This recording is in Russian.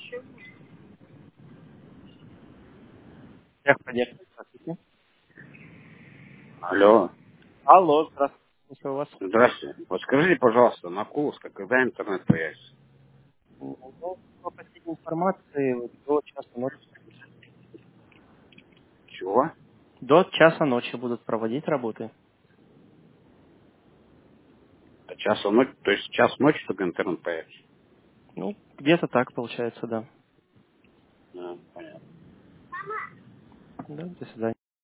Техподдержка, здравствуйте. Алло, Алло, здравствуйте. Слушаю вас. здравствуйте. Вот скажите, пожалуйста, на Курска, когда интернет появится? Ну, по последней информации, до часа ночи. Чего? До часа ночи будут проводить работы. До часа ночи, то есть час ночи только интернет появится? Ну, где-то так получается, да. Да, понятно. Да, до свидания.